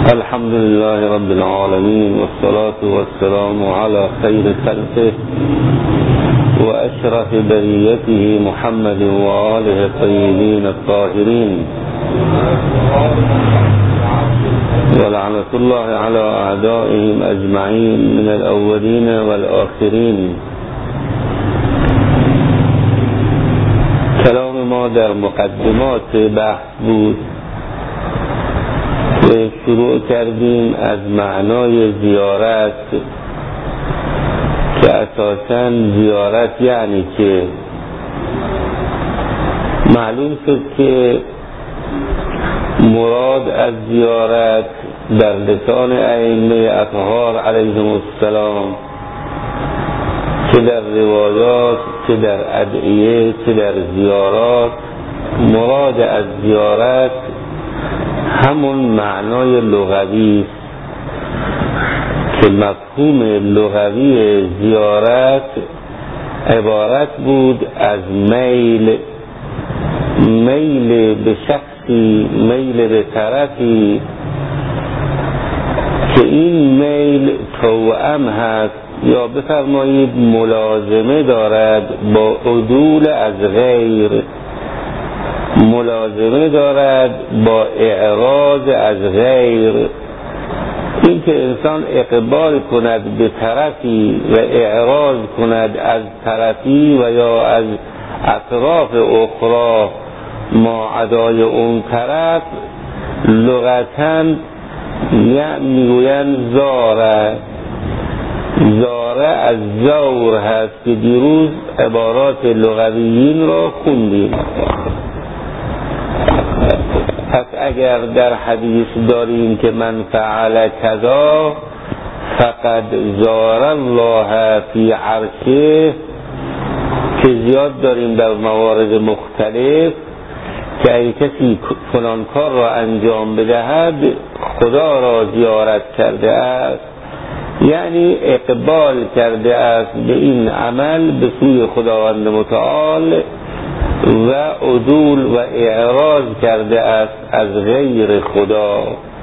الحمد لله رب العالمين والصلاة والسلام على خير خلقه وأشرف بريته محمد وآله الطيبين الطاهرين ولعنة الله على أعدائهم أجمعين من الأولين والآخرين. کلام ما در مقدمات بحث بود و شروع کردیم از معنای زیارت که اساساً زیارت یعنی که معلوم شد که مراد از زیارت در لسان ائمه اطهار علیهم السلام چه در روایات چه در ادعیه چه در زیارات، مراد از زیارت همون معنای لغوی است که مفهوم لغوی زیارت عبارت بود از میل به شخصی، میل به طرفی که این میل توأم هست یا بفرمایید ملازمه دارد با عدول از غیر، ملازمه دارد با اعراض از غیر. این که انسان اقبال کند به طرفی و اعراض کند از طرفی و یا از اطراف اخرى ما عدای اون طرف، لغتاً میگویند زاره از زور هست که دیروز عبارات لغویین را خوندیم. پس اگر در حدیث داریم که من فعل کذا فقد زار الله فی عرشه، که زیاد داریم در موارد مختلف که اگه کسی فلان کار را انجام بدهد خدا را زیارت کرده است، یعنی اقبال کرده است به این عمل به سوی خداوند متعال و عدول و اعراض کرده است از غیر خدا.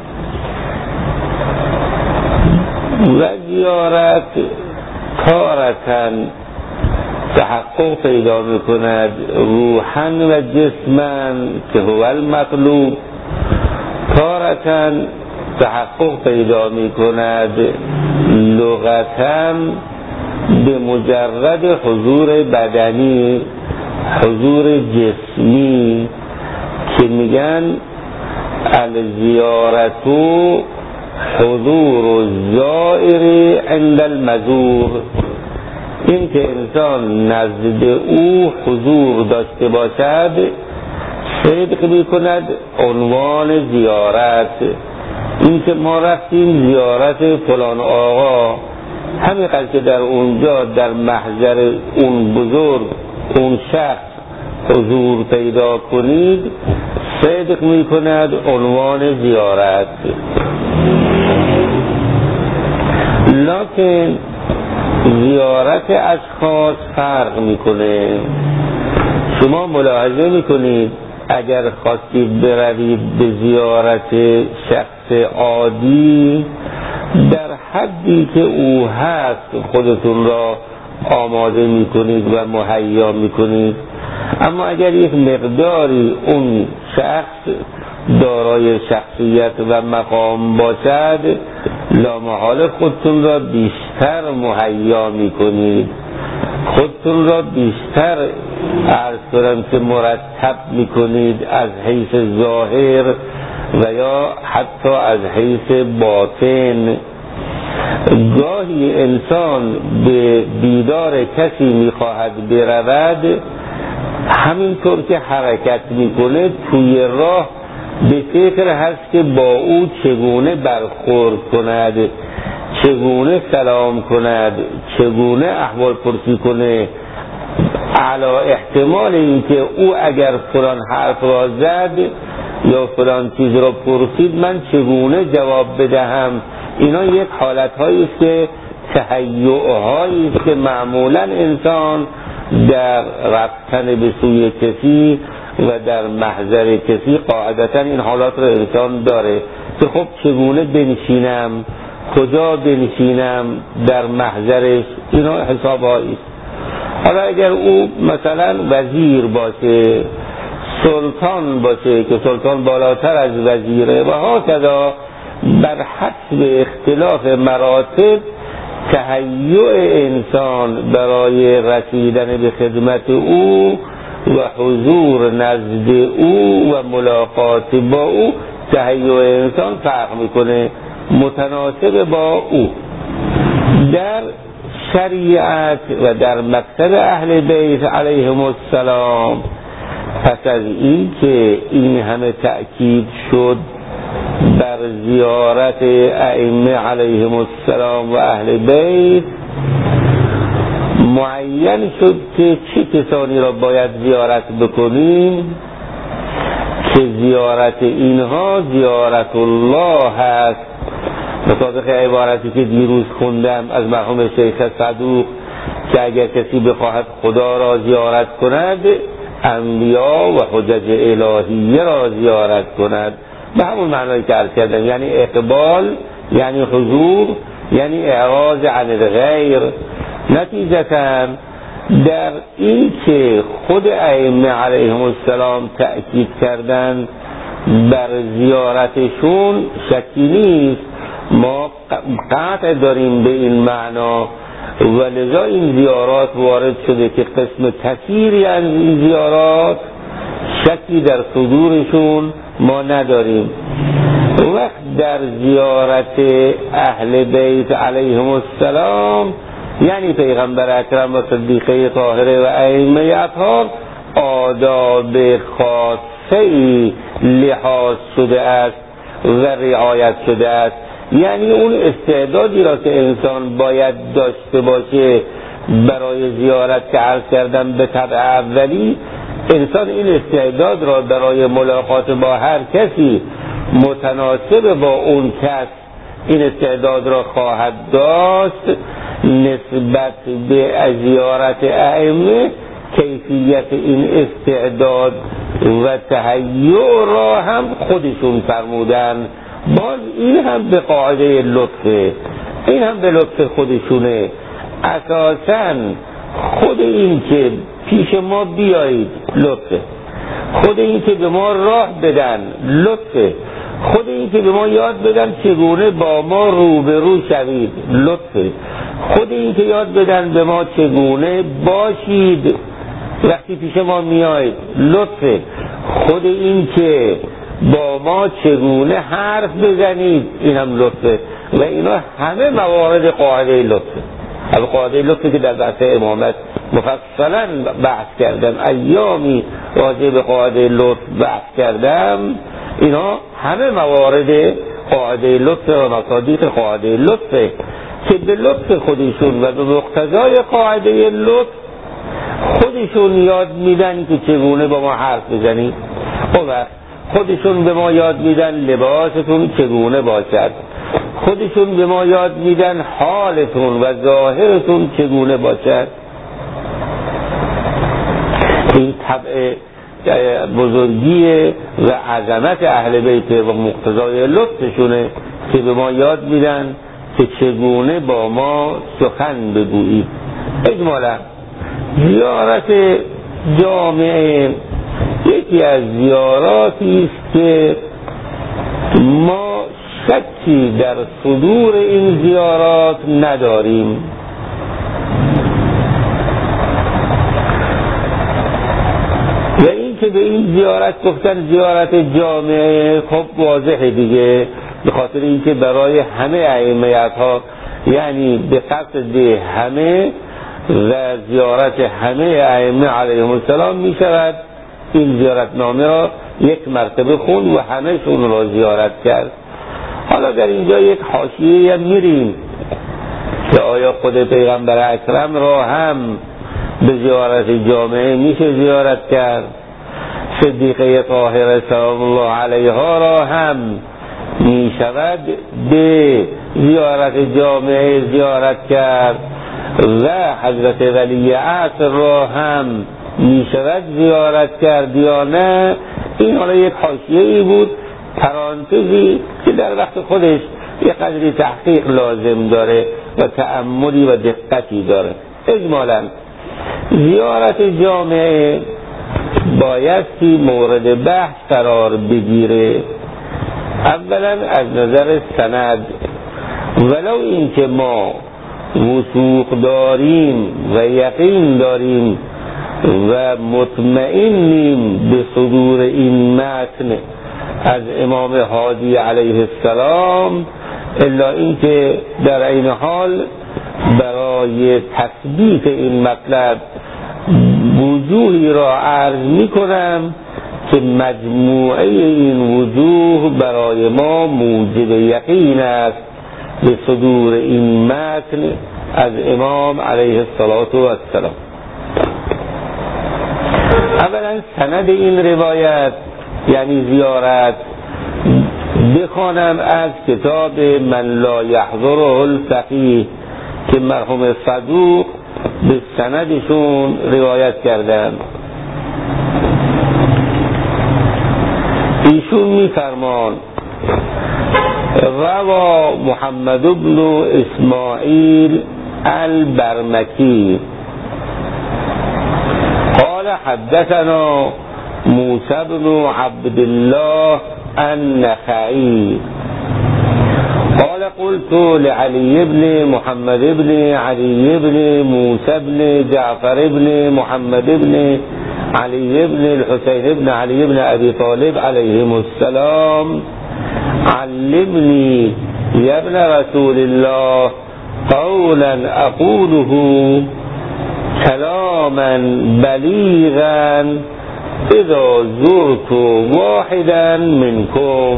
و زیارت تارتاً تحقق پیدا میکند روحاً و جسماً که هو المطلوب، تارتاً تحقق پیدا میکند لغتاً به مجرد حضور بدنی، حضور جسمی، که میگن الزیارتو حضور الزائر عند المزور، این که انسان نزد او حضور داشته باشد صدق میکند عنوان زیارت. این که ما رفتیم زیارت فلان آقا، همینقدر که در اونجا در محضر اون بزرگ اون شخص حضور پیدا کنید صدق میکند عنوان زیارت. لکن زیارت اشخاص فرق میکنه. شما ملاحظه میکنید اگر خواستید بروید به زیارت شخص عادی در حدی که او هست خودتون را آماده میکنید و مهیا میکنید، اما اگر یک مقداری اون شخص دارای شخصیت و مقام باشد لامحال خودتون را بیشتر مهیا میکنید، خودتون را بیشتر عرض کنم که مرتب میکنید از حیث ظاهر و یا حتی از حیث باطن. گاهی انسان به دیدار کسی میخواهد برود، همینطور که حرکت میکنه توی راه به فکر هست که با او چگونه برخورد کند، چگونه سلام کند، چگونه احوال پرسی کنه، علا احتمال این که او اگر فلان حرف را زد یا فلان چیز را پرسید من چگونه جواب بدهم. اینا یک حالت‌هایی است که تهیؤهایی است که معمولا انسان در رفتن به سوی کسی و در محضر کسی قاعدتا این حالات رو انسان داره. که خب چگونه بنشینم، کجا بنشینم در محضرش، اینا حسابهایی است. حالا اگر او مثلا وزیر باشه، سلطان باشه که سلطان بالاتر از وزیره و هاکذا، بر حسب اختلاف مراتب تهیع انسان برای رسیدن به خدمت او و حضور نزد او و ملاقات با او، تهیع انسان فرق میکنه متناسب با او. در شریعت و در مقصد اهل بیت علیهم السلام، پس از این که این همه تأکید شد بر زیارت ائمه علیهم السلام و اهل بیت، معین شد که چه کسانی را باید زیارت بکنیم که زیارت اینها زیارت الله هست. مطابق عبارتی که دیروز خوندم از مرحوم شیخ صدوق که اگر کسی بخواهد خدا را زیارت کند، انبیا و حجج الهیه را زیارت کند، به همون معنایی که عرض کردم، یعنی اقبال، یعنی حضور، یعنی اعراض عن الغیر. نتیجتا در این که خود ائمه علیهم السلام تأکید کردن بر زیارتشون شکی نیست، ما قطع داریم به این معنا و لذا این زیارات وارد شده که قسم کثیری از این زیارات شکی در صدورشون ما نداریم. وقت در زیارت اهل بیت علیهم السلام یعنی پیغمبر اکرم و صدیقه طاهره و ائمه اطهار، آداب خاصه‌ای لحاظ شده است و رعایت شده است. یعنی اون استعدادی را که انسان باید داشته باشه برای زیارت که عرض کردم به طبع اولی، انسان این استعداد را برای ملاقات با هر کسی متناسب با اون کس این استعداد را خواهد داشت. نسبت به زیارت ائمه کیفیت این استعداد و تهیع را هم خودشون فرمودن. باز این هم به قاعده لطفه، این هم به لطف خودشونه. اساساً خود این که پیش ما بیایید لطفه، خود این که به ما راه بدن لطفه، خود این که به ما یاد بدن چگونه با ما روبرو شوید لطفه، خود این که یاد بدن به ما چگونه باشید وقتی پیش ما میایید لطفه، خود این که با ما چگونه حرف بزنید این هم لطفه. و اینا همه موارد قاعده لطفه. از قاعده لطفه که در بحث امامت مفصلا بحث کردم، ایامی راجع به قاعده لطف بحث کردم. اینا همه موارد قاعده لطف و مصادیق قاعده لطفه که به لطف خودشون و به مقتضای قاعده لطف خودشون یاد میدن که چگونه با ما حرف بزنید. خودشون به ما یاد میدن لباستون چگونه باشد، خودشون به ما یاد میدن حالتون و ظاهرتون چگونه باشد. این طبع بزرگی و عظمت اهل بیت و مقتضای لطفشونه که به ما یاد میدن که چگونه با ما سخن بگویید. اجمالا زیارت جامعه یکی از زیاراتی است که ما شکی در صدور این زیارات نداریم. و این که به این زیارت گفتن زیارت جامعه، خب واضحه دیگه، به خاطر اینکه برای همه ائمه‌ها، یعنی به قصد همه و زیارت همه ائمه علیهم السلام می شود این زیارت نامه را یک مرتبه خون و همه‌شون را زیارت کرد. حالا در اینجا یک حاشیه میریم که آیا خود پیغمبر اکرم را هم به زیارت جامعه میشه زیارت کرد؟ صدیقه طاهره سلام الله علیها را هم می شود به زیارت جامعه زیارت کرد و حضرت ولی عصر را هم می شود زیارت کرد یا نه؟ این حالا یک حاشیه‌ای بود، پرانتزی که در وقت خودش یه قدری تحقیق لازم داره و تأملی و دقتی داره. اجمالاً زیارت جامعه بایستی مورد بحث قرار بگیره، اولا از نظر سند، ولو این که ما وثوق داریم و یقین داریم و مطمئنیم به صدور این متن از امام هادی علیه السلام، الا این که در این حال برای تثبیت این مطلب وجوهی را عرض می کنم که مجموعه این وجوه برای ما موجب یقین است به صدور این متن از امام علیه السلام. اولا سند این روایت یعنی زیارت بخوانم از کتاب من لا یحضره الفقیه که مرحوم صدوق به سندشون روایت کردن. ایشون میفرمان روا محمد بن اسماعیل البرمکی قال حدثنا موسى بن عبد الله النخعي قال قلت لعلي بن محمد بن علي بن موسى بن جعفر بن محمد بن علي بن الحسين بن علي بن أبي طالب عليهم السلام علمني يا ابن رسول الله قولا أقوله كلاما بليغا اذا زرت واحدا منكم.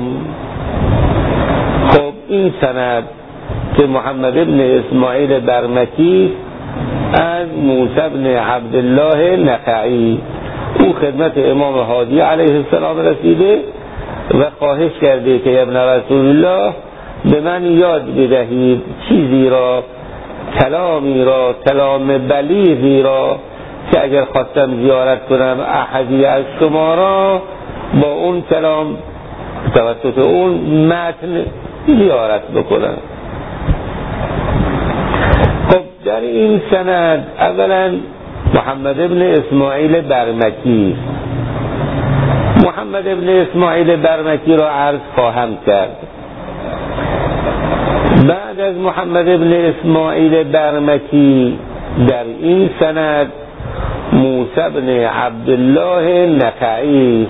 خب این سند که محمد ابن اسماعیل برمکی از موسی ابن عبدالله نخعی او خدمت امام هادی علیه السلام رسیده و خواهش کرده که ابن رسول الله به من یاد بدهید چیزی را، کلامی را، کلام بلیغی را که اگر خواستم زیارت کنم احدی از شما را با اون کلام توسط اون متن زیارت بکنم. خب در این سند اولا محمد ابن اسماعیل برمکی، محمد ابن اسماعیل برمکی را عرض خواهم کرد. بعد از محمد ابن اسماعیل برمکی در این سند موسی ابن عبدالله نخعی.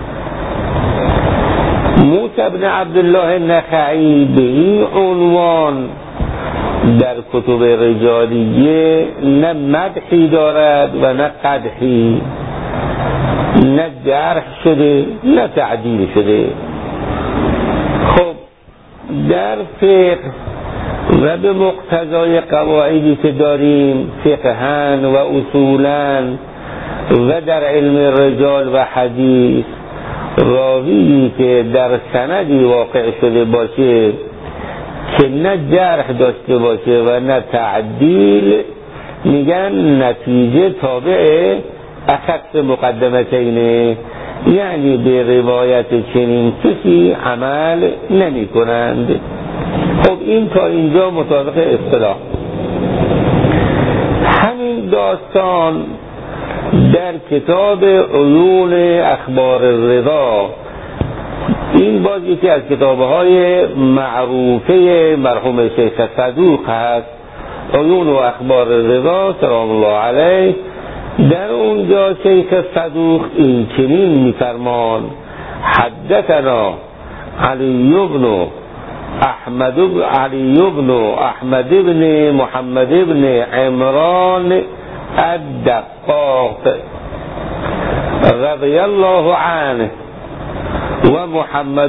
موسی ابن عبدالله نخعی به این عنوان در کتب رجالیه نه مدحی دارد و نه قدحی، نه جرح شده نه تعدیل شده. خب در فقه و به مقتضای قواعدی که داریم فقهن و اصولا و در علم رجال و حدیث، راوی که در سندی واقع شده باشه که نه جرح داشته باشه و نه تعدیل، میگن نتیجه تابع اخذ مقدمتینه، یعنی به روایت چنین کسی عمل نمی کنند. خب این تا اینجا مطابق اصطلاح. همین داستان در کتاب عیون اخبار الرضا، این باز یکی از کتاب‌های معروفه مرحوم شیخ صدوق هست، عیون و اخبار الرضا سلام الله علیه. در اونجا شیخ صدوق این چنین می‌فرمان حدثنا علی بن احمد بن محمد بن عمران الدقاق رضی الله عنه و محمد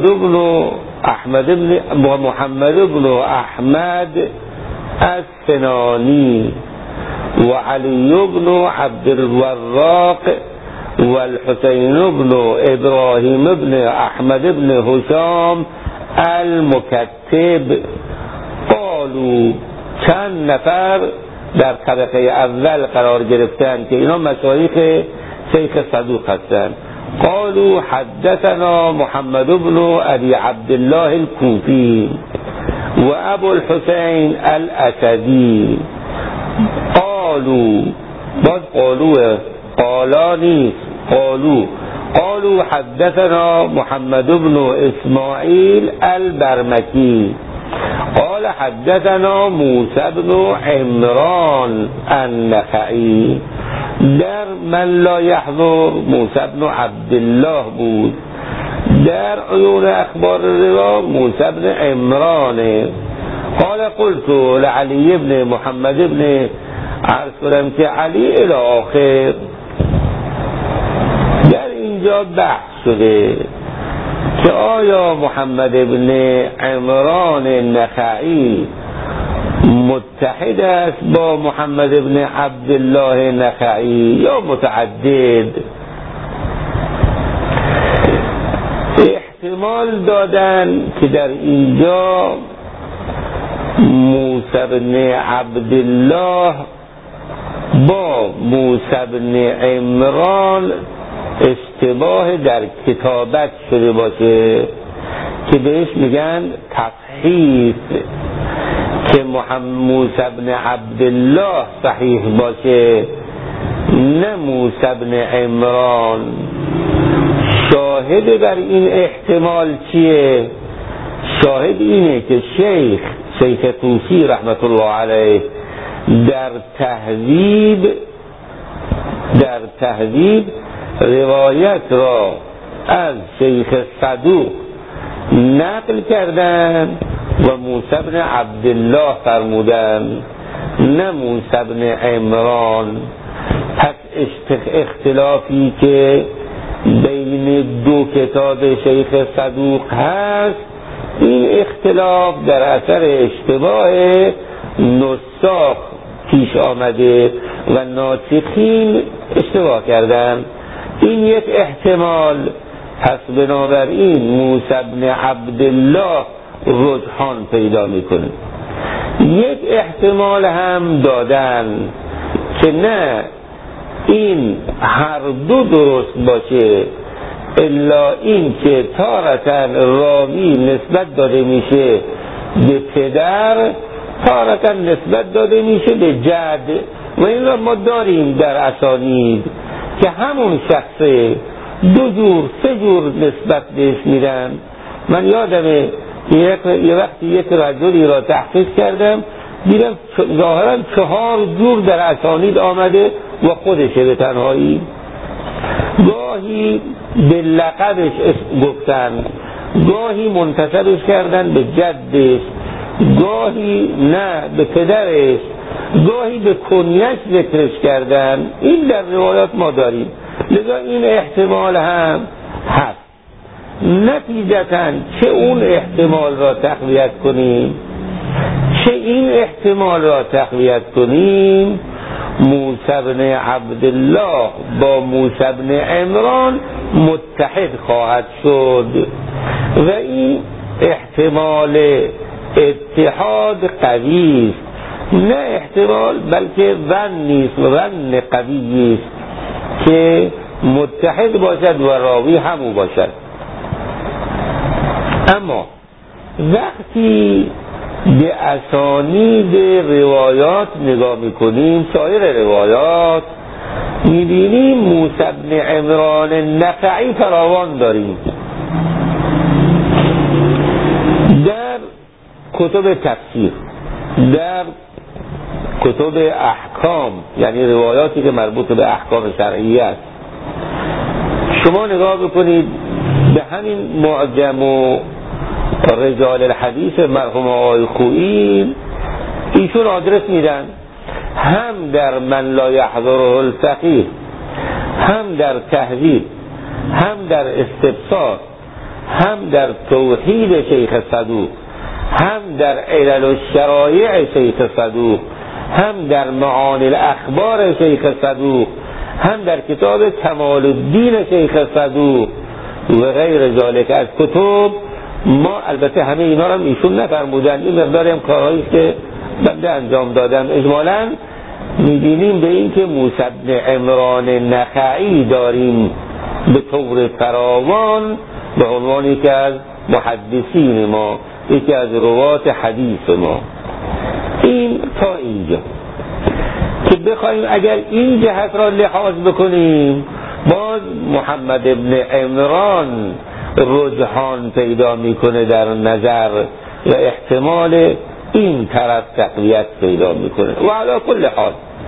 بن احمد السنانی و علی بن عبد الوراق و الحسین بن ابراهیم بن احمد بن هشام المکتب. قالوا چند نفر در طبقه اول قرار گرفتن که اینا مشایخ شیخ صدوق هستند. قالوا حدثنا محمد بن ابي عبد الله الكوفي وابو الحسين الاسدي. قالوا باز قالا نیست، قالوا حدثنا محمد بن اسماعیل البرمکی قال حدثنا موسى بن عمران النخعی. در من لا يحضر موسى بن عبدالله بود، در عیون اخبار روا موسى بن عمران. قال قلت لعلی بن محمد بن، عرض کنم که علی الی آخر. در اینجا بحث شده که آیا محمد بن عمران نخعی متحد است با محمد بن عبدالله نخعی یا متعدد؟ احتمال دادن که در اینجا موسی بن عبدالله با موسی بن عمران اشتباه در کتابت شده باشه که بهش میگن تصحیف، که موسی بن عبدالله صحیح باشه نه موسی بن عمران. شاهد بر این احتمال چیه؟ شاهد اینه که شیخ طوسی رحمت الله علیه در تهذیب روایت را از شیخ صدوق نقل کردن و موسی بن عبدالله فرمودن نه موسی بن عمران. پس اختلافی که بین دو کتاب شیخ صدوق هست، این اختلاف در اثر اشتباه نساخ پیش آمده و ناسخین اشتباه کردن. این یک احتمال. پس بنابراین موسی بن عبدالله رجحان پیدا میکنه. یک احتمال هم دادن که نه این هر دو درست باشه، الا این که تارتن راوی نسبت داده میشه به پدر، تارتن نسبت داده میشه به جد، و این را ما داریم در اسانید که همون شخصه دو جور سه جور نسبت بهش میدن. من یادمه یه وقتی یک رجلی را تحقیق کردم، دیدم ظاهرا 4 جور در اسانید آمده و خودشه به تنهایی. گاهی به لقبش گفتن، گاهی منتسبش کردن به جدش، گاهی نه به پدرش، گاهی به کنیش ذکرش کردن. این در روایات ما داریم، لذا این احتمال هم هست. نتیجتاً چه اون احتمال را تقویت کنیم چه این احتمال را تقویت کنیم، موسی بن عبدالله با موسی بن عمران متحد خواهد شد و این احتمال اتحاد قوی است، نه احتمال بلکه ظن است، ظن قوی است که متحد باشد و راوی همو باشد. اما وقتی به اسانید روایات نگاه میکنیم، سایر روایات میبینیم موسی بن عمران نخعی فراوان داریم. در کتب تفسیر، در کتب احکام، یعنی روایاتی که مربوط به احکام شرعی است، شما نگاه بکنید به همین معجم و رجال الحدیث مرحوم آقای خویی، ایشون آدرس میدن هم در من لا یحضره الفقیه، هم در تهذیب، هم در استبصار، هم در توحید شیخ صدوق، هم در علل الشرایع شیخ صدوق، هم در معانی الاخبار شیخ صدوق، هم در کتاب کمال الدین شیخ صدوق و غیر ذالک از کتب. ما البته همه اینا رو ایشون نفرمودن، این مقداری هم کارهایی که بنده انجام دادم. اجمالاً می‌بینیم به این که موسی بن عمران نخعی داریم به طور فراوان به عنوان یکی از محدثین ما، یکی از روات حدیث ما. این تا اینجا که بخوایم اگر این جهت را لحاظ بکنیم، باز محمد ابن عمران رجحان پیدا میکنه در نظر و احتمال این طرف تقویت پیدا میکنه. و علی کل حال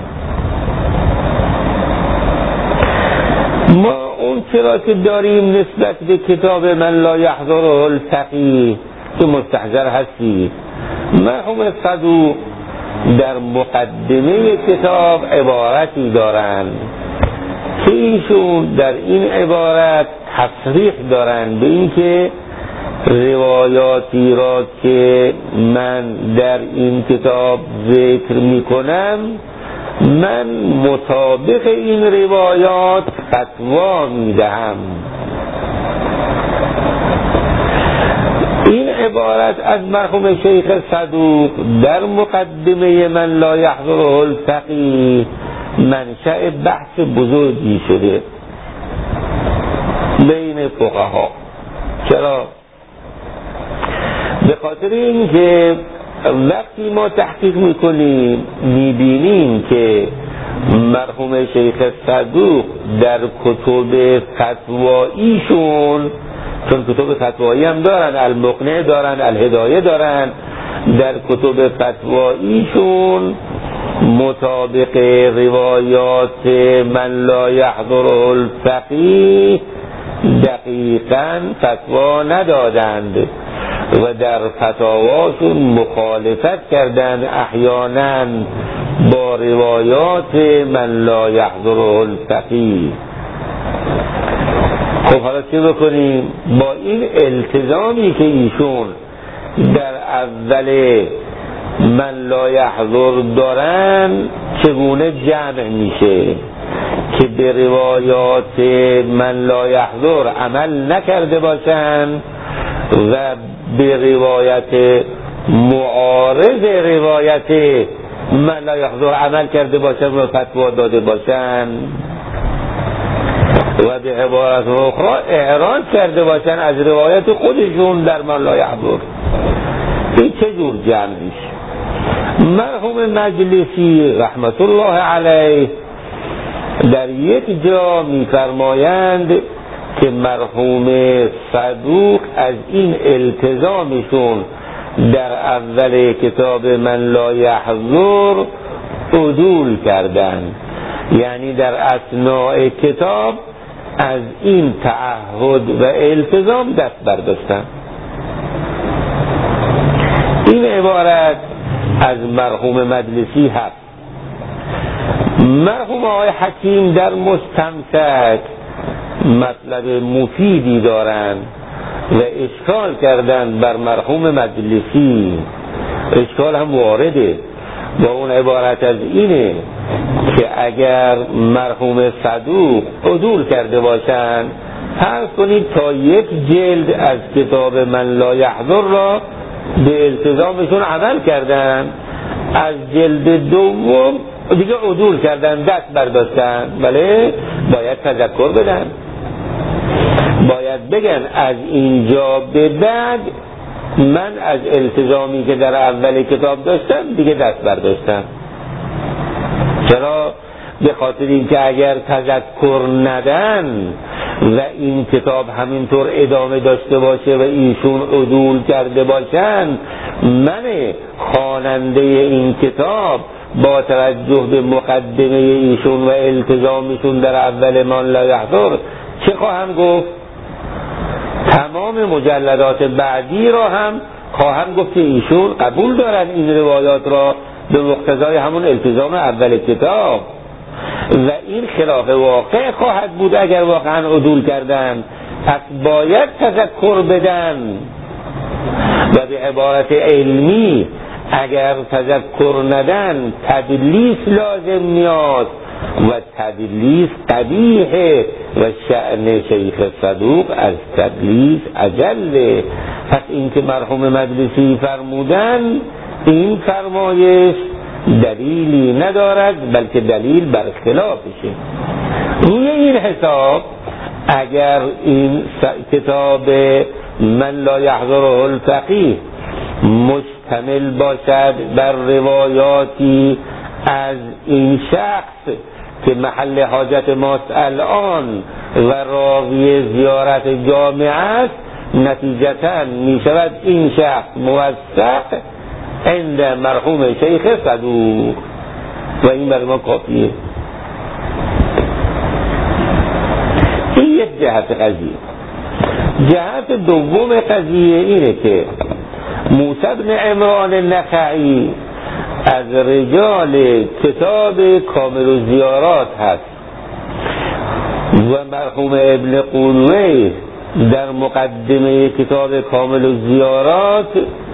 ما اون چرا که داریم نسبت به کتاب من لا یحضره الفقیه که مستحضر هستی، مرحوم صدوق در مقدمه کتاب عبارتی دارند که ایشون در این عبارت تصریح دارند به این که روایاتی را که من در این کتاب ذکر می کنم، من مطابق این روایات فتوا می دهم. این عبارت از مرحوم شیخ صدوق در مقدمه من لا یحضره الفقیه منشأ بحث بزرگی شده بین فقها. چرا؟ به خاطر اینکه وقتی ما تحقیق میکنیم میبینیم که مرحوم شیخ صدوق در کتب فتواییشون، چون کتب فتوایی هم دارن، المقنع دارن، الهدایه دارن، در کتب فتواییشون مطابق روایات من لا یحضره الفقیه دقیقاً فتوا ندادند و در فتاواشون مخالفت کردند احیانا با روایات من لا یحضره الفقیه. خب حالا چه بکنیم؟ با این التزامی که ایشون در اول من لا یحضر دارن چگونه جمع میشه که به روایات من لا یحضر عمل نکرده باشن و به روایت معارض روایت من لا یحضر عمل کرده باشن و فتوا داده باشن و به عبارت اخرى اعراض کرده باشن از روایت خودشون در من لا یحضر. این چه جور جمع میشه؟ مرحوم مجلسی رحمت الله علیه در یک جا میفرمایند که مرحوم صدوق از این التزامشون در اول کتاب من لا یحضر عدول کردند، یعنی در اثناء کتاب از این تعهد و التزام دست برداشتن. این عبارت از مرحوم مجلسی هست. مرحوم آقای حکیم در مستمسک مطلب مفیدی دارند و اشکال کردند بر مرحوم مجلسی. اشکال هم وارده با اون عبارت از اینه که اگر مرحوم صدوق عدول کرده باشند، فرض کنید تا یک جلد از کتاب من لا یحضر را به التزامشون عمل کردن، از جلد دوم دیگه عدول کردن، دست برداشتن. بله، باید تذکر بدن، باید بگن از اینجا به بعد من از التزامی که در اول کتاب داشتم دیگه دست برداشتم. چرا؟ به خاطر اینکه اگر تذکر ندن و این کتاب همینطور ادامه داشته باشه و ایشون عدول کرده باشن، من خواننده این کتاب با توجه به مقدمه ایشون و التزامشون در اول من لا یحضر چه خواهم گفت؟ تمام مجلدات بعدی را هم خواهم گفت که ایشون قبول دارن این روایات را به مقتضای همون التزام اول کتاب و این خلاف واقع خواهد بود اگر واقعا عدول کردن. پس باید تذکر بدن و به عبارت علمی اگر تذکر ندن تدلیس لازم میاد و تدلیس قبیحه و شأن شیخ صدوق از تدلیس اجله. پس این که مرحوم مجلسی فرمودن این فرمایش دلیلی ندارد بلکه دلیل بر خلافشه. روی این حساب اگر این کتاب من لا یحضره الفقیه مشتمل باشد بر روایاتی از این شخص که محل حاجت ماست الان و راوی زیارت جامعه است، نتیجتاً می شود این شخص موثق عند مرحوم شیخ صدوق و این برای ما کافیه. این یک جهت قضیه. جهت دوم قضیه اینه که موسی بن عمران النخعی از رجال کتاب کامل الزیارات هست و مرحوم ابن قولویه در مقدمه کتاب کامل الزیارات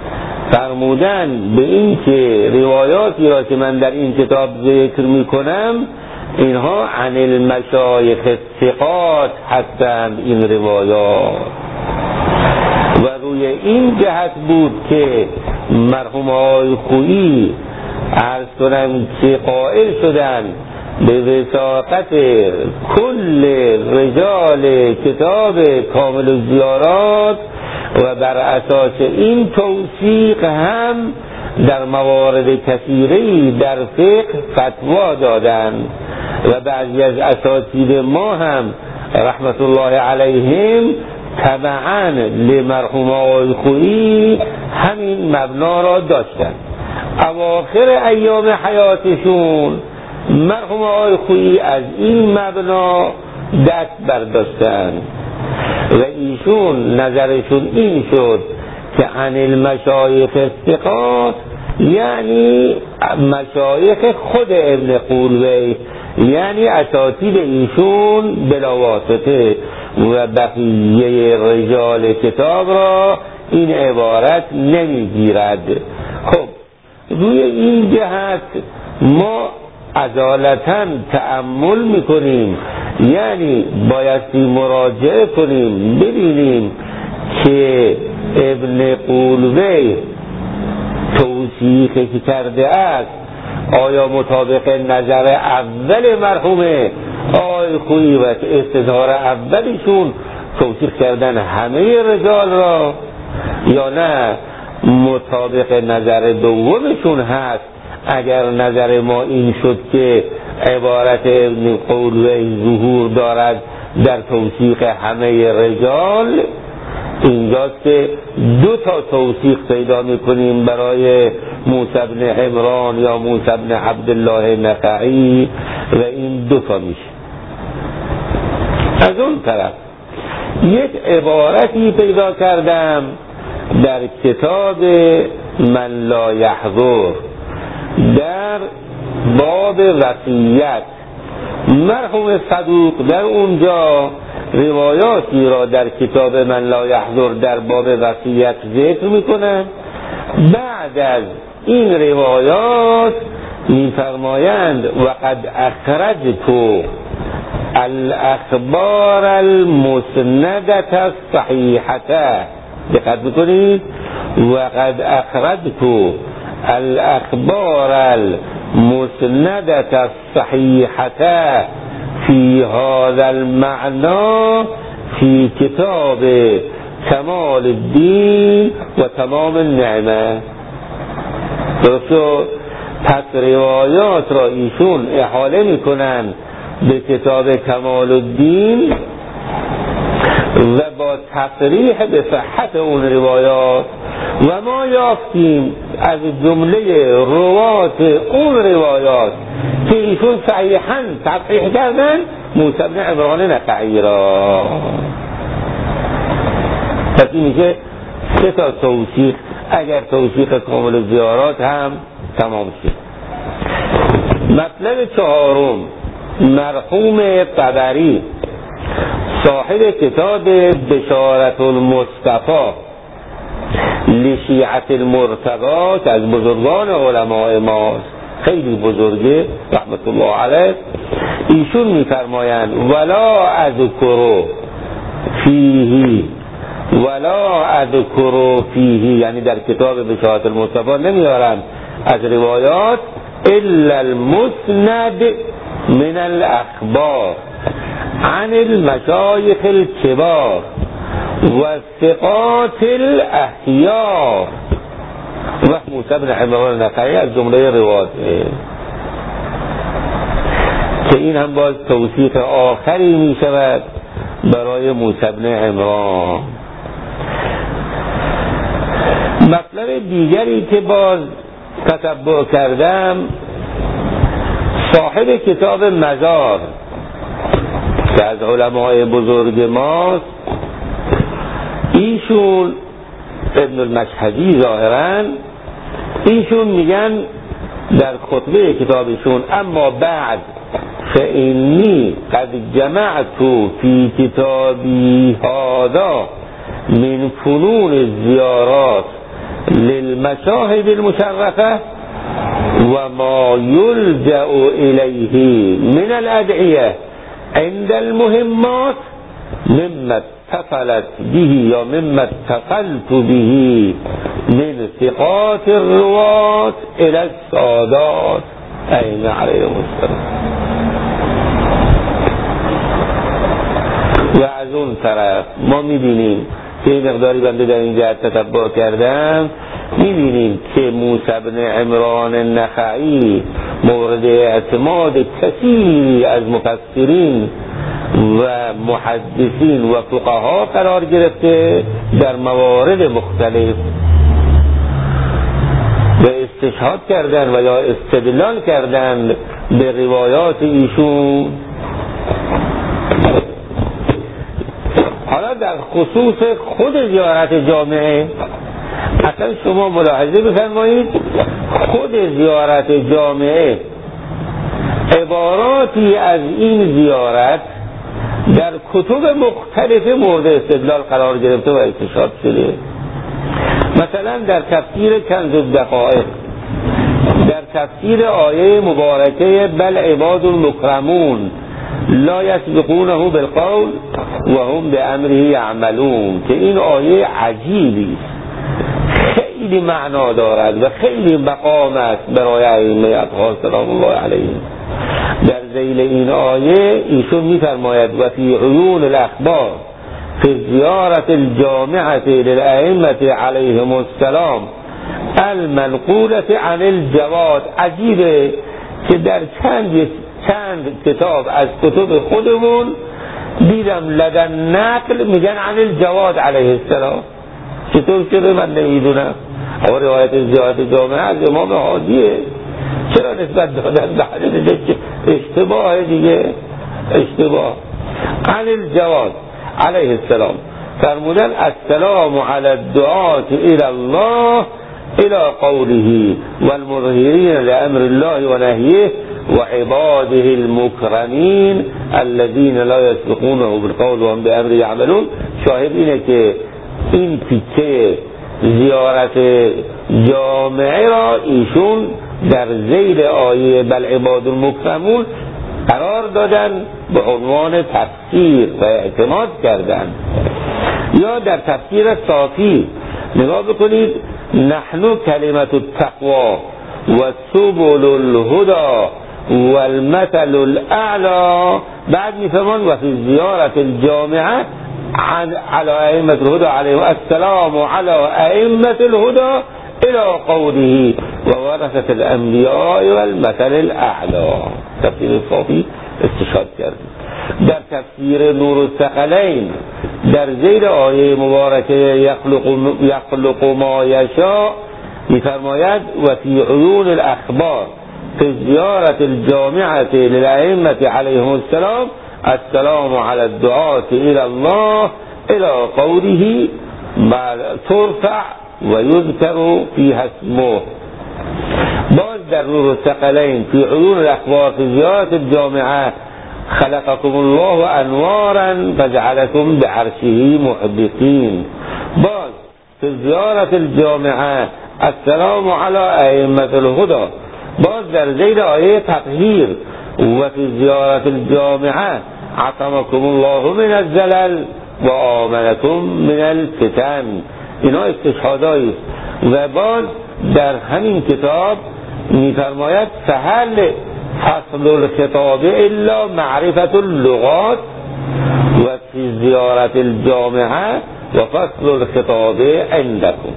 فرمودن به این که روایاتی را که من در این کتاب ذکر می کنم اینها عن المشایخ الثقات هستند این روایات، و روی این جهت بود که مرحوم آقای خویی عرض کنم که قائل شدن به وثاقت کل رجال کتاب کامل الزیارات و بر اساس این توثیق هم در موارد کثیری در فقه فتوا دادن و بعضی از اساتید ما هم رحمت الله علیهم تبعاً لمرحوم آقای خویی همین مبنا را داشتن. اواخر ایام حیاتشون مرحوم آقای خویی از این مبنا دست برداشتن و ایشون نظرشون این شد که عن المشایخ الثقات یعنی مشایخ خود ابن قولوی، یعنی اساتید ایشون بلا واسطه، و بقیه رجال کتاب را این عبارت نمیگیرد. خب روی این جهت ما عدالتاً تأمل میکنیم، یعنی بایستی مراجعه کنیم ببینیم که ابن قولوی توثیقی که کرده است آیا مطابق نظر اول مرحوم آقای خویی و استظهار اولیشون توثیق کردن همه رجال را، یا نه مطابق نظر دومشون هست اگر نظر ما این شد که عبارت ابن قولوی ظهور دارد در توثیق همه رجال. اینجاست که دو تا توثیق پیدا میکنیم برای موسی بن عمران یا موسی بن عبدالله نخعی و این دو تا میشه. از اون طرف یک عبارتی پیدا کردم در کتاب من لا یحضر در باب وصیت. مرحوم صدوق در اونجا روایاتی را در کتاب من لا یحضر در باب وصیت ذکر میکنن. بعد از این روایات میفرمایند وقد اخرجت الاخبار المسندة الصحیحة. دقت میکنید، وقد اخرجت الاخبار المسندة الصحیحة في هذا المعنى في كتاب کمال الدین و تمام النعمه. درسته؟ پس روایات را ایشون احاله میکنن به کتاب کمال الدین و با تصریح به صحت اون روایات، و ما یافتیم از جمله روات اون روایات که ایشون صحیحاً تصحیح کردن موسی بن عمران نخعی را. پس این میشه سه تا توثیق، اگر توثیق کامل زیارات هم تمام شد. مطلب چهارم، مرحوم طبری صاحب کتاب بشارت المصطفى لشیعة المرتضی که از بزرگان علماء ماست، خیلی بزرگه رحمت الله علیه، ایشون میفرمایند ولا اذکر فیه، ولا اذکر فیه یعنی در کتاب بشارت المصطفى نمیارم از روایات الا المسند من الاخبار، عن المشایخ الكبار والثقات الاحیار. وقت موسی بن عمران نخعی از جمله رواته که این هم باز توصیف آخری می شود برای موسی بن عمران. مطلب دیگری که باز تتبع کردم، صاحب کتاب مزار که از علمای بزرگ ماست، ایشون ابن المشهدی ظاهرا، ایشون میگن در خطبه کتابشون اما بعد فإنی قد جمعت فی کتابی هذا من فنون الزیارات للمشاهد المشرفه و ما یلجأ الیه من الادعیه عند المهمات مما اتصلت به یا مما اتصلت به من ثقات الرواة الى السادات این علیهم السلام. و از اون طرف ما میبینیم که مقداری بنده در این جهت تتبع کردم، میبینیم که موسی بن عمران النخعی مورد اعتماد کثیری از مفسرین و محدثین و فقها قرار گرفته در موارد مختلف و استشهاد کردن و یا استدلال کردن به روایات ایشون. حالا در خصوص خود زیارت جامعه اصلا شما ملاحظه بفرمایید، خود زیارت جامعه عباراتی از این زیارت در کتب مختلف مورد استدلال قرار گرفته و استشهاد شده. مثلا در تفسیر کنز الدقائق، در تفسیر آیه مبارکه بل عباد مکرمون لا یسبقونه بالقول و هم بامره یعملون، که این آیه عجیبی خیلی معنا دارد و خیلی مقام است برای ائمه اطهار سلام الله علیهم. در ذیل این آیه ایشون می‌فرماید و فی عیون الاخبار فی زیارت الجامعه للائمه علیهم السلام المنقولة عن الجواد. عجیبه که در چند کتاب از کتب خودمون دیدم لدن نقل میگن عن الجواد علیه السلام. چطور شده من نمیدونم. اما روایت زیارت جامعه از امام هادیه، چرا نسبت دادن به حدیث اشتباه دیگه، اشتباه. عن الجواد علیه السلام فرمودن السلام علی الدعاة الى الله الى قوله والمظهرین لامر الله و نهیه و عباده المکرمین الذین لا یسبقونه بالقول و هم بامره یعملون. شاهد اینه که این تیکه زیارت جامعه را ایشون در ذیل آیه بل عباد المکرمون قرار دادن به عنوان تفسیر و اعتماد کردن. یا در تفسیر صافی نگاه بکنید نحن کلمت التقوی و سبل الهدى و المثل الاعلى، بعد میفهمون و فی زیارت الجامعه على ائمه الهدى علیهم السلام علی ائمه الهدى الى قوله و ورثة الانبیاء و المثل الاعلى. تفسیر صافی استشهاد کرد. در تفسیر نور الثقلین در ذیل آیه مبارکه یخلق ما یشاء میفرماید و فی عیون الاخبار فی زیارت الجامعه للائمه علیهم السلام السلام علی الدعاة الى الله الى قوله ترفع و یذکر فیها اسمه. باز در نور الثقلین فی عیون الاخبار فی زیارت الجامعه خلقكم الله انوارا فجعلكم بعرشه محبطين. باز في زيارة الجامعة السلام على ائمة الهدى. باز در ذیل آیه تطهیر و فی زیارت الجامعه عصمكم الله من الزلل و آمنكم من الفتن. اینا استشهادایی است. و باز در همین کتاب میفرماید فهل فصل الخطاب الا معرفت اللغات و فی زیارت الجامعه و فصل الخطاب عندکم.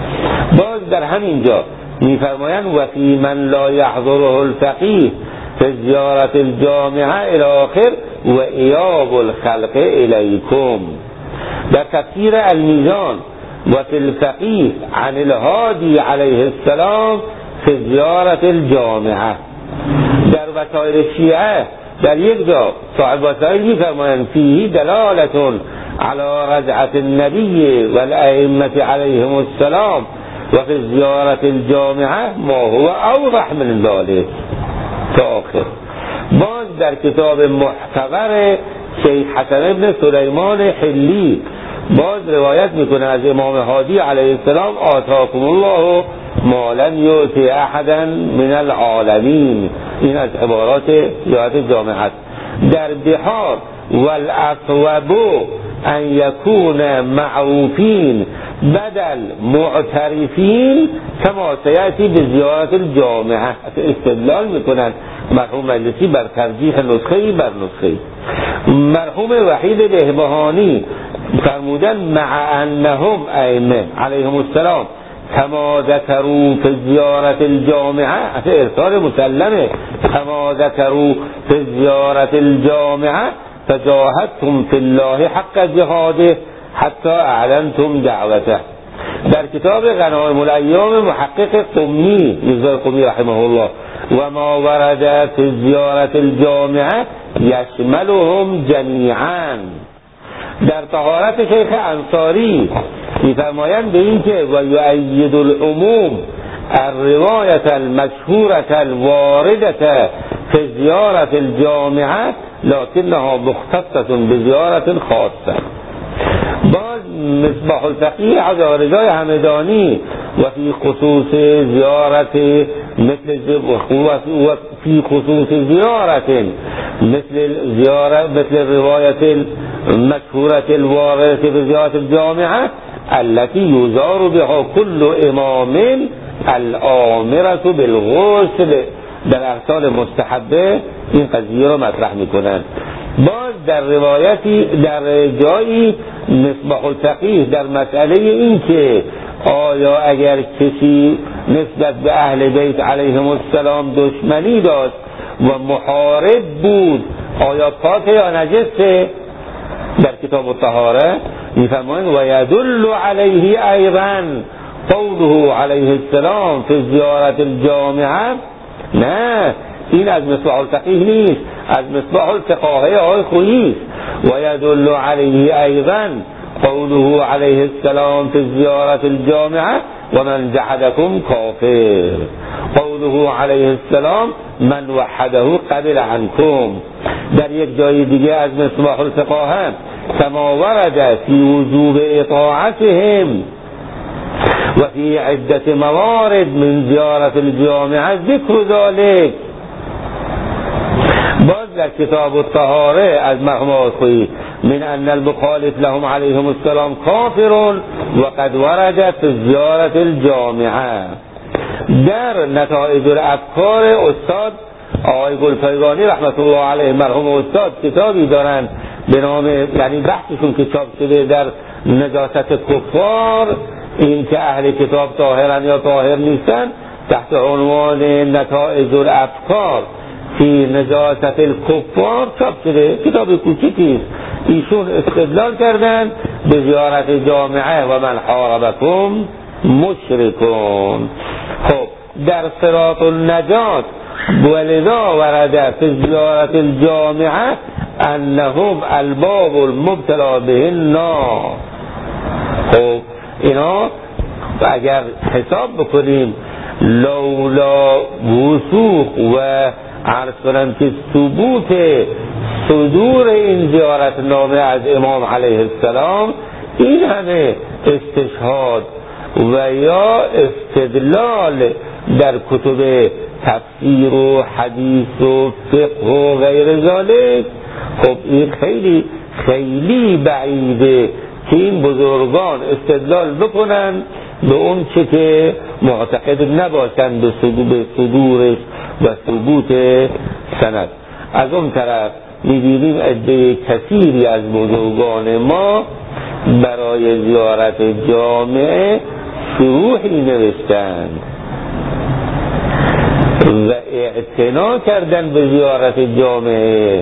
باز در همین جا میفرمایند و فی من لا یحضره الفقیه فی زیارت الجامعه الی آخر و ایاب الخلق الیکم. در تفسیر المیزان و فی الفقیه عن الهادی علیه السلام فی زیارت الجامعه. در وسائل شیعه در یک جا صاحب وسائل میفرمایند فیه دلالت علی رجعت النبی و الائمه علیهم السلام و فی زیارت الجامعه ما هو اوضح من ذلك تا آخر. باز در کتاب محتور شیخ حسن ابن سلیمان حلی باز روایت میکنه از امام هادی علیه السلام آتاکم الله ما لم یؤت احدا من العالمین. این از عبارات زیارت جامعه. در بحار والاصوب ان یکون معروفین بدل معترفین کما سیأتی به زیارت الجامعه. استدلال میکنن مرحوم مجلسی بر ترجیح نسخه‌ای بر نسخه‌ای. مرحوم وحید بهبهانی فرمودن مع انهم ائمه علیهم السلام کما ذکروا فی زیارت الجامعه، ارسال مسلمه، کما ذکروا فی زیارت الجامعه فجاهدتم فی الله حق جهاده حتی اعلنتم دعوته. در کتاب غنائم الایام محقق قمی میرزا قمی رحمه الله و ما ورد فی زیارت الجامعه یشملهم جمیعا. در طهارت شیخ انصاری می‌فرمایند به این که و یؤید العموم الروایت المشهورة الواردة فی زیارت الجامعه لكنها مختصة بزیارت خاصة. باز مصباح الفقیه از رضای همدانی و فی خصوص زیارت فی خصوص زیارت مثل روایت المشهورة الواردة في زیارت الجامعه التي يزار بها كل امام الامرة بالغسل. در ارسال مستحبه این قضیه رو مطرح میکنند. باز در روایتی در جایی مصباح الفقیه در مسئله این که آیا اگر کسی نسبت به اهل بیت علیهم السلام دشمنی داشت و محارب بود آیا پاک یا نجسه، در کتاب الطهاره میفرمایند و یدل علیه ایضا قوله علیه السلام فی زیارت الجامعه. نه، این از مصباح الفقیه نیست، از مصباح الفقاهه آقای خویی است. و یدل علیه ایضا قوله علیه السلام فی زیارت الجامعه و من جحدکم کافر. قوله علیه السلام من وحده قبل عنکم. در یک جای دیگه از مصباح الفقاهه کما ورد فی وجوب اطاعتهم و فی عدت موارد من زیارت الجامعه ذکر ذلك. باز در کتاب الطهاره از مرحوم آقایی من ان المخالف لهم علیهم السلام کافر و قد ورد فی زیارت الجامعه. در نتایج الافکار استاد آقای گلپایگانی رحمت الله علیه مرحوم استاد کتابی دارن به نام، یعنی بحثشون که چاپ شده در نجاست کفار، این که اهل کتاب طاهرن یا طاهر نیستن، تحت عنوان نتایج الافکار فی نجاست الکفار چاپ شده. کتاب کوچیکی است. ایشون استدلال کردن به زیارت جامعه و من حاربکم مشرکون. خب در صراط النجات ولذا ورد فی زیارت الجامعه انهم الباب المبتلا به النار. خب اینا اگر حساب بکنیم لولا وثوق و عرض کنم که ثبوت صدور این زیارت نامه از امام علیه السلام، این همه استشهاد و یا استدلال در کتب تفسیر و حدیث و فقه و غیر ذالک، خب این خیلی خیلی بعیده که این بزرگان استدلال بکنن به اون چه که معتقد نباشن به صدورش و ثبوت سند. از اون طرف می‌بینیم عده کثیری از بزرگان ما برای زیارت جامعه شروحی نوشتند و اعتنا کردن به زیارت جامعه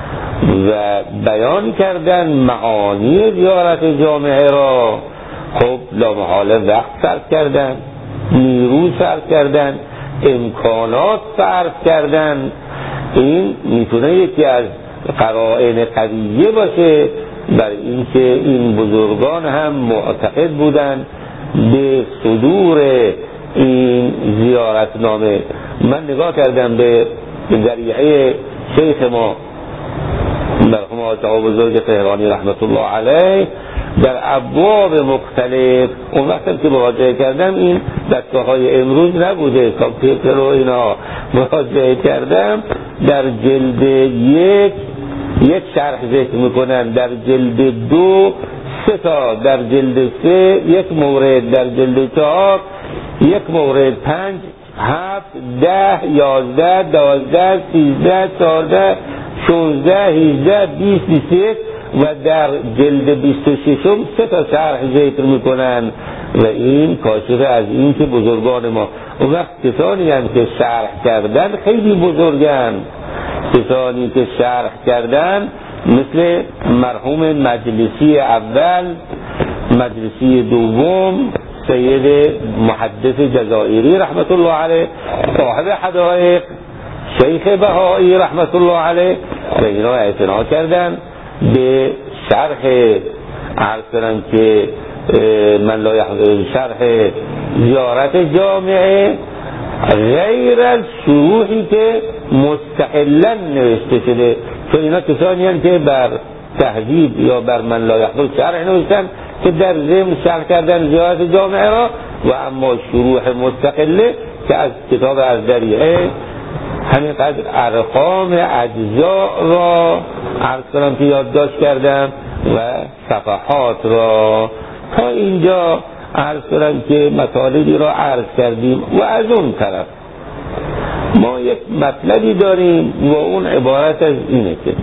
و بیان کردن معانی زیارت جامعه را. خب لامحاله وقت صرف کردن، نیرو صرف کردن، امکانات صرف کردن. این میتونه یکی از قرائن قویه باشه بر اینکه این بزرگان هم معتقد بودن به صدور این زیارتنامه. من نگاه کردم به ذریعه شیخ ما مرحوم آقا بزرگ تهرانی رحمت الله علیه در ابواب مختلف. اون وقتی که مراجعه کردم این دستگاه‌های امروز نبوده، کامپیوتر و اینا، مراجعه کردم در جلد یک شرح ذکر میکنن، در جلد 2 3 تا، در جلد 3 یک مورد، در جلد 4 یک مورد، 5 7 10 11 12 13 14 16 18 20 21 و در جلد 26 3 تا شرح ذکر میکنن. و این کاشفه از این که بزرگان ما اون وقت کسانی هم که شرح کردن خیلی بزرگن، کسانی که شرح کردن مثل مرحوم مجلسی اول، مجلسی دوم، سید محدث جزائری رحمت الله علیه، صاحب حدائق، شیخ بهایی رحمت الله علیه، و اینا اعتنا کردن به شرح عرض کنم که من لا شرح زیارت جامعه غیر از شروحی که مستقلا نوشته شده. چون اینا کسانی هستند که بر تهذیب یا بر من لا یحضر شرح نوشتن که در ضمن شرح کردن زیارت جامعه را، و اما شروح مستقله که از کتاب از دریعه همینقدر ارقام اجزاء را عرض کنم که یادداشت کردم و صفحات را. تا اینجا عرض کنم که مطالبی را عرض کردیم. و از اون طرف ما یک مطلبی داریم و اون عبارت از اینه که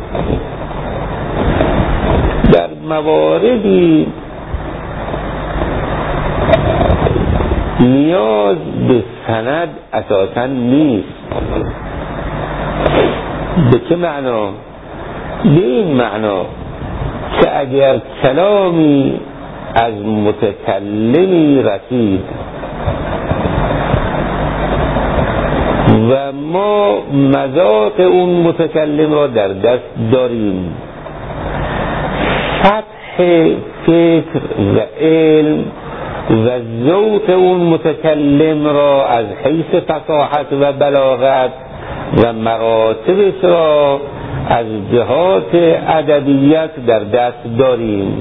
در مواردی نیاز به سند اساساً نیست. به چه معنا؟ به این معنا که اگر کلامی از متکلمی رسید و ما مذاق اون متکلم را در دست داریم، سطح فکر و علم و ذوق اون متکلم را از حیث فصاحت و بلاغت و مراتبش را از جهات ادبیت در دست داریم،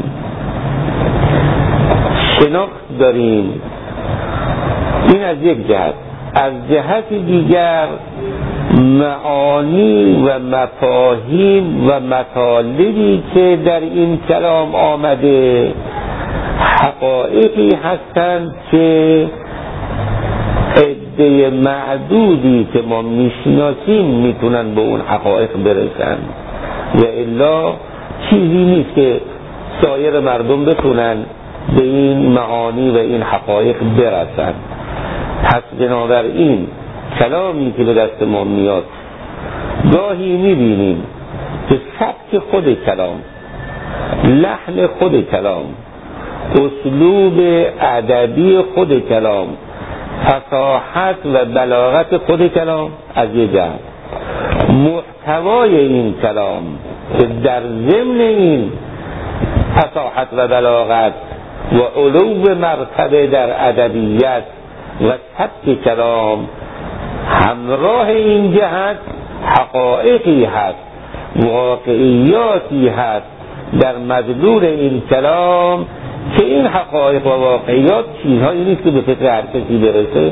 شناخت داریم. این از یک جهت. از جهت دیگر معانی و مفاهیم و مطالبی که در این کلام آمده حقایقی هستند که عده معدودی که ما میشناسیم میتونن به اون حقایق برسن، و الا چیزی نیست که سایر مردم بتونن به این معانی و این حقایق برسن. پس بنابراین کلامی که به دست ما میاد گاهی میبینیم که سبک خود کلام، لحن خود کلام، اسلوب ادبی خود کلام، فصاحت و بلاغت خود کلام از یه جهت، محتوای این کلام که در ضمن این فصاحت و بلاغت و علو مرتبه در ادبیت و سبک کلام، همراه این جهت حقایقی هست، واقعیاتی هست در مدلول این کلام که این حقایق و واقعیات چیزهایی نیست که به فکر هر کسی برسه.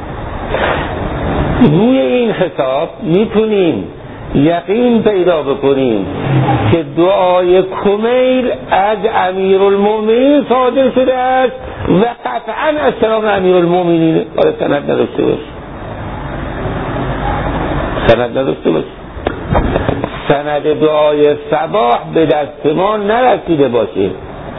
روی این حساب میتونیم یقین پیدا بکنیم که دعای کمیل از امیرالمومنین صادر شده است و قطعا از طرف امیرالمومنین. آره سند نداشته باش، سند نداشته باش، سند دعای صباح به دست ما نرسیده باشه،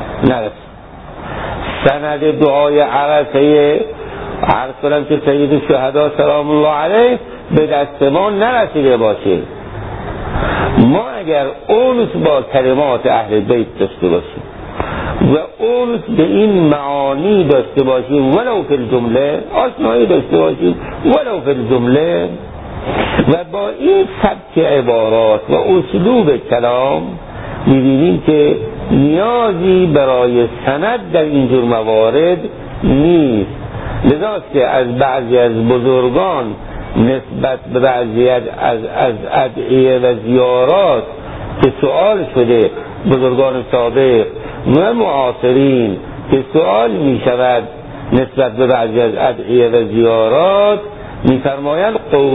سند دعای عرفه عرض کنم که سید الشهدا سلام الله علیه به دست ما نرسیده باشه. ما اگر اونس با کلمات اهل بیت داشته باشیم و اونس به این معانی داشته باشیم ولو فی الجمله، آشنایی داشته باشیم ولو فی الجمله، و با این سبک عبارات و اسلوب کلام می‌بینیم که نیازی برای سند در اینجور موارد نیست. لذا که از بعضی از بزرگان نسبت به بعضی از ادعیه و زیارات که سوال شده، بزرگان سابق و معاصرین که سوال می شود نسبت به بعضی از ادعیه و زیارات، می فرمایند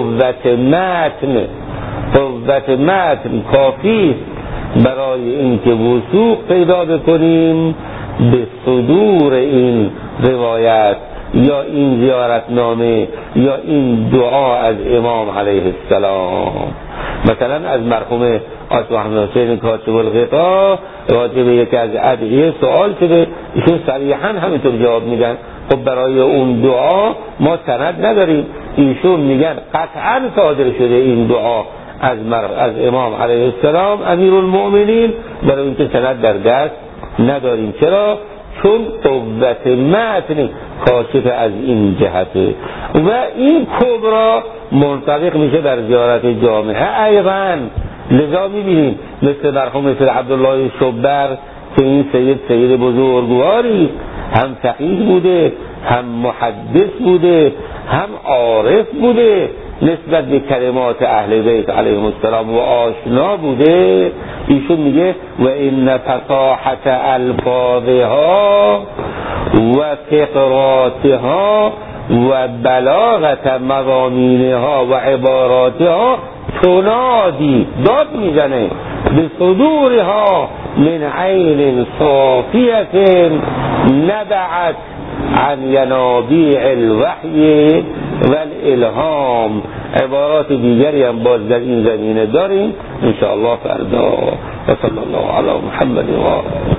قوت متن کافی است برای اینکه وثوق پیدا بکنیم به صدور این روایت یا این زیارتنامه یا این دعا از امام علیه السلام. مثلا از مرحوم آقای محمد حسین کاتب الغطا راجع به یکی از ادعیه سوال شده، ایشون صریحا همینطور جواب میدن خب برای اون دعا ما سند نداریم. ایشون میگن قطعا صادر شده این دعا از امام علیه السلام امیرالمؤمنین، برای اینکه سند در دست نداریم. چرا؟ چون قوت متن کاشف از این جهته و این کبرا منطبق میشه بر زیارت جامعه ایضا. لذا میبینیم مثل مرحوم مثل عبدالله شبر که این سید بزرگواری هم فقیه بوده، هم محدث بوده، هم عارف بوده، نسبت به کلمات اهل بیت علیهم السلام و آشنا بوده. ایشون میگه و این فصاحت الفاظها و فقراتها و بلاغت مضامینها و عباراتها تنادی، داد میزنه به صدورها من عین صافیت نبعت عن ینابیع الوحی و الالهام. عبارات دیگری هم باز در این زمینه داریم ان شاء الله فردا. و صلی الله علی محمد و